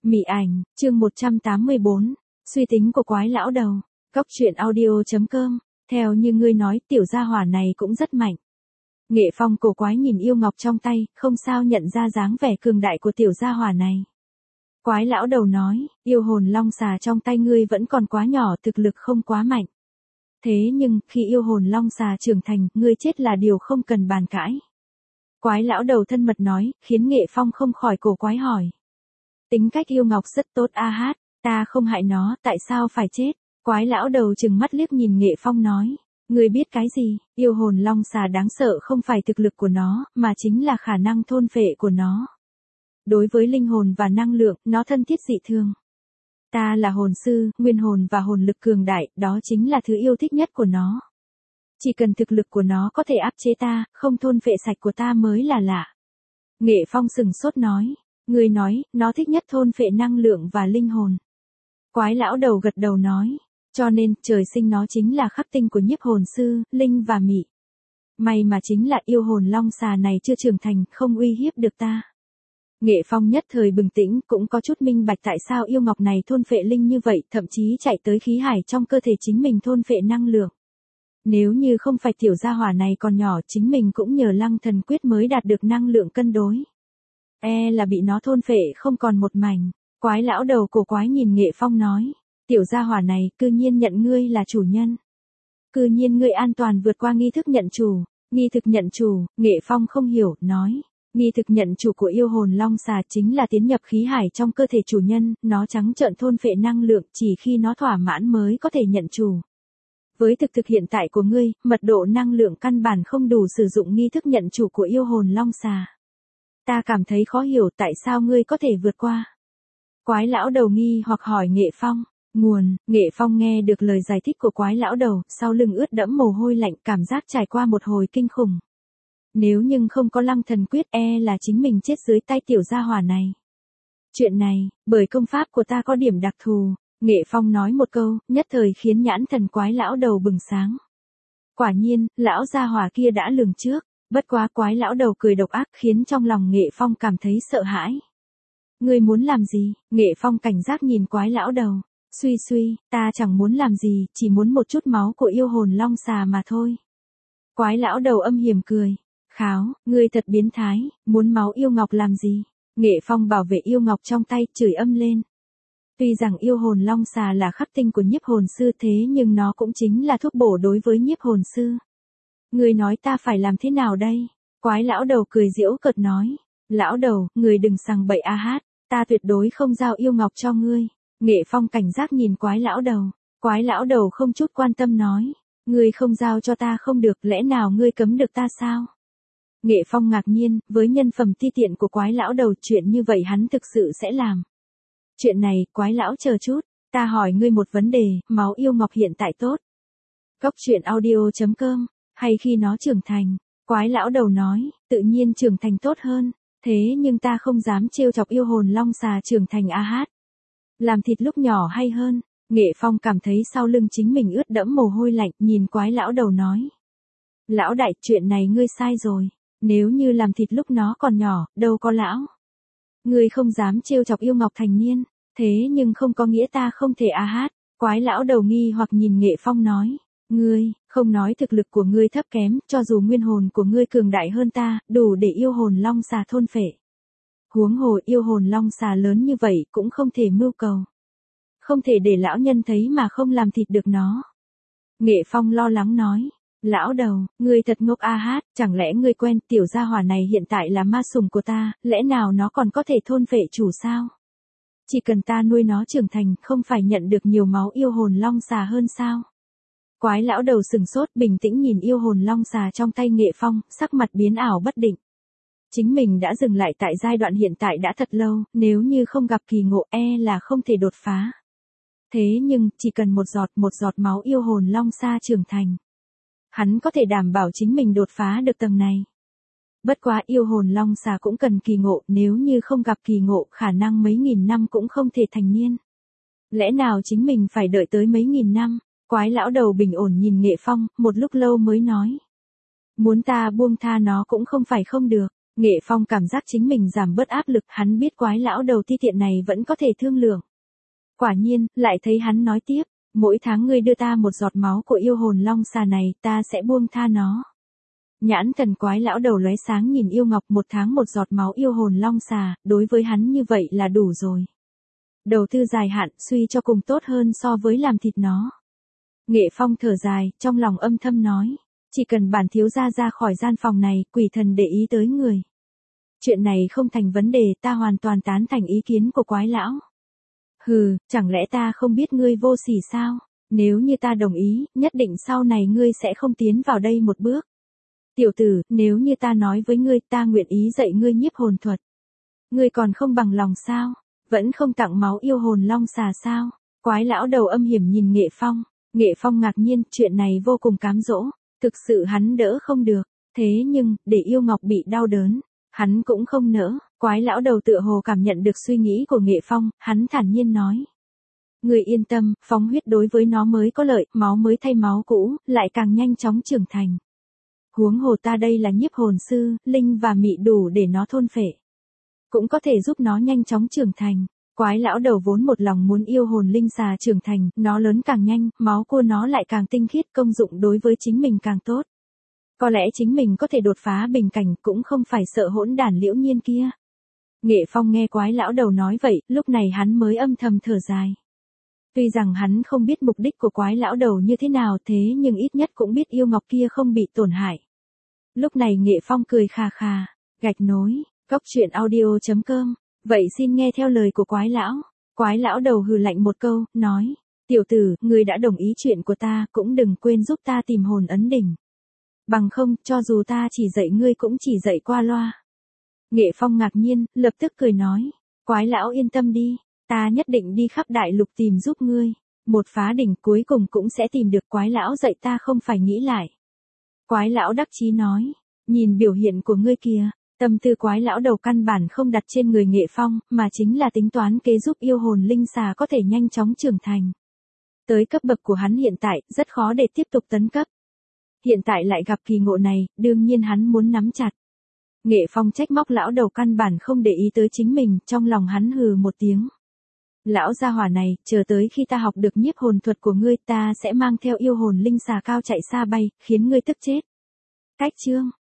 Mị ảnh, chương 184, suy tính của quái lão đầu. Cóc truyện audio.com, theo như ngươi nói tiểu gia hỏa này cũng rất mạnh. Nghệ Phong cổ quái nhìn yêu ngọc trong tay, không sao nhận ra dáng vẻ cường đại của tiểu gia hỏa này. Quái lão đầu nói, yêu hồn long xà trong tay ngươi vẫn còn quá nhỏ, thực lực không quá mạnh. Thế nhưng, khi yêu hồn long xà trưởng thành, ngươi chết là điều không cần bàn cãi. Quái lão đầu thân mật nói, khiến Nghệ Phong không khỏi cổ quái hỏi. Tính cách yêu ngọc rất tốt a hát, ta không hại nó, tại sao phải chết? Quái lão đầu trừng mắt liếc nhìn Nghệ Phong nói. Ngươi biết cái gì, yêu hồn long xà đáng sợ không phải thực lực của nó, mà chính là khả năng thôn phệ của nó. Đối với linh hồn và năng lượng, nó thân thiết dị thường. Ta là hồn sư, nguyên hồn và hồn lực cường đại, đó chính là thứ yêu thích nhất của nó. Chỉ cần thực lực của nó có thể áp chế ta, không thôn phệ sạch của ta mới là lạ. Nghệ Phong sừng sốt nói. Người nói, nó thích nhất thôn phệ năng lượng và linh hồn. Quái lão đầu gật đầu nói. Cho nên, trời sinh nó chính là khắc tinh của nhiếp hồn sư, linh và mị. May mà chính là yêu hồn long xà này chưa trưởng thành, không uy hiếp được ta. Nghệ Phong nhất thời bừng tỉnh, cũng có chút minh bạch tại sao yêu ngọc này thôn phệ linh như vậy, thậm chí chạy tới khí hải trong cơ thể chính mình thôn phệ năng lượng. Nếu như không phải tiểu gia hỏa này còn nhỏ, chính mình cũng nhờ Lăng Thần Quyết mới đạt được năng lượng cân đối. Là bị nó thôn phệ không còn một mảnh. Quái lão đầu cổ quái nhìn Nghệ Phong nói. Tiểu gia hỏa này, cư nhiên nhận ngươi là chủ nhân. Cư nhiên ngươi an toàn vượt qua nghi thức nhận chủ. Nghi thực nhận chủ, Nghệ Phong không hiểu, nói. Nghi thực nhận chủ của yêu hồn long xà chính là tiến nhập khí hải trong cơ thể chủ nhân, nó trắng trợn thôn phệ năng lượng, chỉ khi nó thỏa mãn mới có thể nhận chủ. Với thực hiện tại của ngươi, mật độ năng lượng căn bản không đủ sử dụng nghi thức nhận chủ của yêu hồn long xà. Ta cảm thấy khó hiểu tại sao ngươi có thể vượt qua. Quái lão đầu nghi hoặc hỏi Nghệ Phong. Nguồn, Nghệ Phong nghe được lời giải thích của quái lão đầu, sau lưng ướt đẫm mồ hôi lạnh, cảm giác trải qua một hồi kinh khủng. Nếu nhưng không có Lăng Thần Quyết, là chính mình chết dưới tay tiểu gia hỏa này. Chuyện này, bởi công pháp của ta có điểm đặc thù, Nghệ Phong nói một câu, nhất thời khiến nhãn thần quái lão đầu bừng sáng. Quả nhiên, lão gia hỏa kia đã lường trước. Bất quá quái lão đầu cười độc ác khiến trong lòng Nghệ Phong cảm thấy sợ hãi. Ngươi muốn làm gì? Nghệ Phong cảnh giác nhìn quái lão đầu. Suy, ta chẳng muốn làm gì, chỉ muốn một chút máu của yêu hồn long xà mà thôi. Quái lão đầu âm hiểm cười. Kháo, ngươi thật biến thái, muốn máu yêu ngọc làm gì? Nghệ Phong bảo vệ yêu ngọc trong tay, chửi âm lên. Tuy rằng yêu hồn long xà là khắc tinh của nhiếp hồn sư thế nhưng nó cũng chính là thuốc bổ đối với nhiếp hồn sư. Ngươi nói ta phải làm thế nào đây? Quái lão đầu cười giễu cợt nói. Lão đầu, ngươi đừng sằng bậy a hát, ta tuyệt đối không giao yêu ngọc cho ngươi. Nghệ Phong cảnh giác nhìn quái lão đầu. Quái lão đầu không chút quan tâm nói. Ngươi không giao cho ta không được, lẽ nào ngươi cấm được ta sao? Nghệ Phong ngạc nhiên, với nhân phẩm ti tiện của quái lão đầu chuyện như vậy hắn thực sự sẽ làm. Chuyện này, quái lão chờ chút, ta hỏi ngươi một vấn đề, máu yêu ngọc hiện tại tốt. Cóc truyện audio.com. Hay khi nó trưởng thành, quái lão đầu nói, tự nhiên trưởng thành tốt hơn, thế nhưng ta không dám trêu chọc yêu hồn long xà trưởng thành a hát. Làm thịt lúc nhỏ hay hơn, Nghệ Phong cảm thấy sau lưng chính mình ướt đẫm mồ hôi lạnh, nhìn quái lão đầu nói. Lão đại, chuyện này ngươi sai rồi, nếu như làm thịt lúc nó còn nhỏ, đâu có lão. Ngươi không dám trêu chọc yêu ngọc thành niên, thế nhưng không có nghĩa ta không thể a hát, quái lão đầu nghi hoặc nhìn Nghệ Phong nói. Ngươi, không nói thực lực của ngươi thấp kém, cho dù nguyên hồn của ngươi cường đại hơn ta, đủ để yêu hồn long xà thôn phệ. Huống hồ yêu hồn long xà lớn như vậy cũng không thể mưu cầu. Không thể để lão nhân thấy mà không làm thịt được nó. Nghệ Phong lo lắng nói. Lão đầu, ngươi thật ngốc a hát, chẳng lẽ ngươi quen tiểu gia hỏa này hiện tại là ma sủng của ta, lẽ nào nó còn có thể thôn phệ chủ sao? Chỉ cần ta nuôi nó trưởng thành, không phải nhận được nhiều máu yêu hồn long xà hơn sao? Quái lão đầu sừng sốt bình tĩnh nhìn yêu hồn long xà trong tay Nghệ Phong, sắc mặt biến ảo bất định. Chính mình đã dừng lại tại giai đoạn hiện tại đã thật lâu, nếu như không gặp kỳ ngộ là không thể đột phá. Thế nhưng, chỉ cần một giọt máu yêu hồn long xà trưởng thành. Hắn có thể đảm bảo chính mình đột phá được tầng này. Bất quá yêu hồn long xà cũng cần kỳ ngộ, nếu như không gặp kỳ ngộ khả năng mấy nghìn năm cũng không thể thành niên. Lẽ nào chính mình phải đợi tới mấy nghìn năm? Quái lão đầu bình ổn nhìn Nghệ Phong, một lúc lâu mới nói. Muốn ta buông tha nó cũng không phải không được, Nghệ Phong cảm giác chính mình giảm bớt áp lực, hắn biết quái lão đầu ti tiện này vẫn có thể thương lượng. Quả nhiên, lại thấy hắn nói tiếp, mỗi tháng ngươi đưa ta một giọt máu của yêu hồn long xà này, ta sẽ buông tha nó. Nhãn thần quái lão đầu lóe sáng nhìn yêu ngọc, một tháng một giọt máu yêu hồn long xà, đối với hắn như vậy là đủ rồi. Đầu tư dài hạn, suy cho cùng tốt hơn so với làm thịt nó. Nghệ Phong thở dài, trong lòng âm thầm nói, chỉ cần bản thiếu gia ra khỏi gian phòng này, quỷ thần để ý tới người. Chuyện này không thành vấn đề, ta hoàn toàn tán thành ý kiến của quái lão. Hừ, chẳng lẽ ta không biết ngươi vô sỉ sao? Nếu như ta đồng ý, nhất định sau này ngươi sẽ không tiến vào đây một bước. Tiểu tử, nếu như ta nói với ngươi, ta nguyện ý dạy ngươi nhiếp hồn thuật. Ngươi còn không bằng lòng sao? Vẫn không tặng máu yêu hồn long xà sao? Quái lão đầu âm hiểm nhìn Nghệ Phong. Nghệ Phong ngạc nhiên, chuyện này vô cùng cám dỗ. Thực sự hắn đỡ không được. Thế nhưng, để yêu ngọc bị đau đớn, hắn cũng không nỡ. Quái lão đầu tựa hồ cảm nhận được suy nghĩ của Nghệ Phong, hắn thản nhiên nói. Người yên tâm, phóng huyết đối với nó mới có lợi, máu mới thay máu cũ, lại càng nhanh chóng trưởng thành. Huống hồ ta đây là nhiếp hồn sư, linh và mị đủ để nó thôn phệ. Cũng có thể giúp nó nhanh chóng trưởng thành. Quái lão đầu vốn một lòng muốn yêu hồn linh xà trưởng thành, nó lớn càng nhanh, máu của nó lại càng tinh khiết, công dụng đối với chính mình càng tốt. Có lẽ chính mình có thể đột phá bình cảnh, cũng không phải sợ hỗn đản Liễu Nhiên kia. Nghệ Phong nghe quái lão đầu nói vậy, lúc này hắn mới âm thầm thở dài. Tuy rằng hắn không biết mục đích của quái lão đầu như thế nào, thế nhưng ít nhất cũng biết yêu ngọc kia không bị tổn hại. Lúc này Nghệ Phong cười khà khà, gạch nối, coctruyện.audio.com, vậy xin nghe theo lời của quái lão. Quái lão đầu hừ lạnh một câu, nói, tiểu tử, ngươi đã đồng ý chuyện của ta, cũng đừng quên giúp ta tìm hồn ấn đỉnh. Bằng không, cho dù ta chỉ dạy ngươi cũng chỉ dạy qua loa. Nghệ Phong ngạc nhiên, lập tức cười nói, quái lão yên tâm đi, ta nhất định đi khắp đại lục tìm giúp ngươi. Một phá đỉnh cuối cùng cũng sẽ tìm được, quái lão dạy ta không phải nghĩ lại. Quái lão đắc chí nói, nhìn biểu hiện của ngươi kìa, tâm tư quái lão đầu căn bản không đặt trên người Nghệ Phong, mà chính là tính toán kế giúp yêu hồn linh xà có thể nhanh chóng trưởng thành. Tới cấp bậc của hắn hiện tại, rất khó để tiếp tục tấn cấp. Hiện tại lại gặp kỳ ngộ này, đương nhiên hắn muốn nắm chặt. Nghệ Phong trách móc lão đầu căn bản không để ý tới chính mình, trong lòng hắn hừ một tiếng. Lão gia hỏa này, chờ tới khi ta học được nhiếp hồn thuật của ngươi, ta sẽ mang theo yêu hồn linh xà cao chạy xa bay, khiến ngươi tức chết. Cách chương